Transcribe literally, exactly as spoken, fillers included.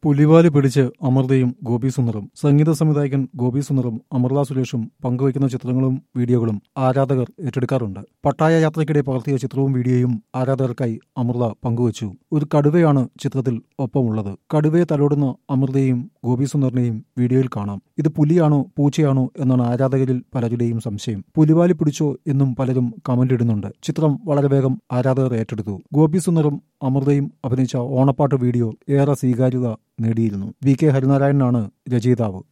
പുലിവാല് പിടിച്ച് അമൃതയും ഗോപി സുന്ദറും. സംഗീത സംവിധായകൻ ഗോപി സുന്ദറും അമൃത സുരേഷും പങ്കുവയ്ക്കുന്ന ചിത്രങ്ങളും വീഡിയോകളും ആരാധകർ ഏറ്റെടുക്കാറുണ്ട്. പട്ടായ യാത്രയ്ക്കിടെ പകർത്തിയ ചിത്രവും വീഡിയോയും ആരാധകർക്കായി അമൃത പങ്കുവച്ചു. ഒരു കടുവയാണ് ചിത്രത്തിൽ ഒപ്പമുള്ളത്. കടുവയെ തലോടുന്ന അമൃതയെയും ഗോപി സുന്ദറിനെയും വീഡിയോയിൽ കാണാം. ഇത് പുലിയാണോ പൂച്ചയാണോ എന്നാണ് ആരാധകരിൽ പലരുടെയും സംശയം. പുലിവാല് പിടിച്ചോ എന്നും പലരും കമന്റ് ഇടുന്നുണ്ട്. ചിത്രം വളരെ വേഗം ആരാധകർ ഏറ്റെടുത്തു. ഗോപി സുന്ദറും അമൃതയും അഭിനയിച്ച ഓണപ്പാട്ട് വീഡിയോ ഏറെ സ്വീകാര്യത നേടിയിരുന്നു. വി കെ ഹരിനാരായണനാണ് രചയിതാവ്.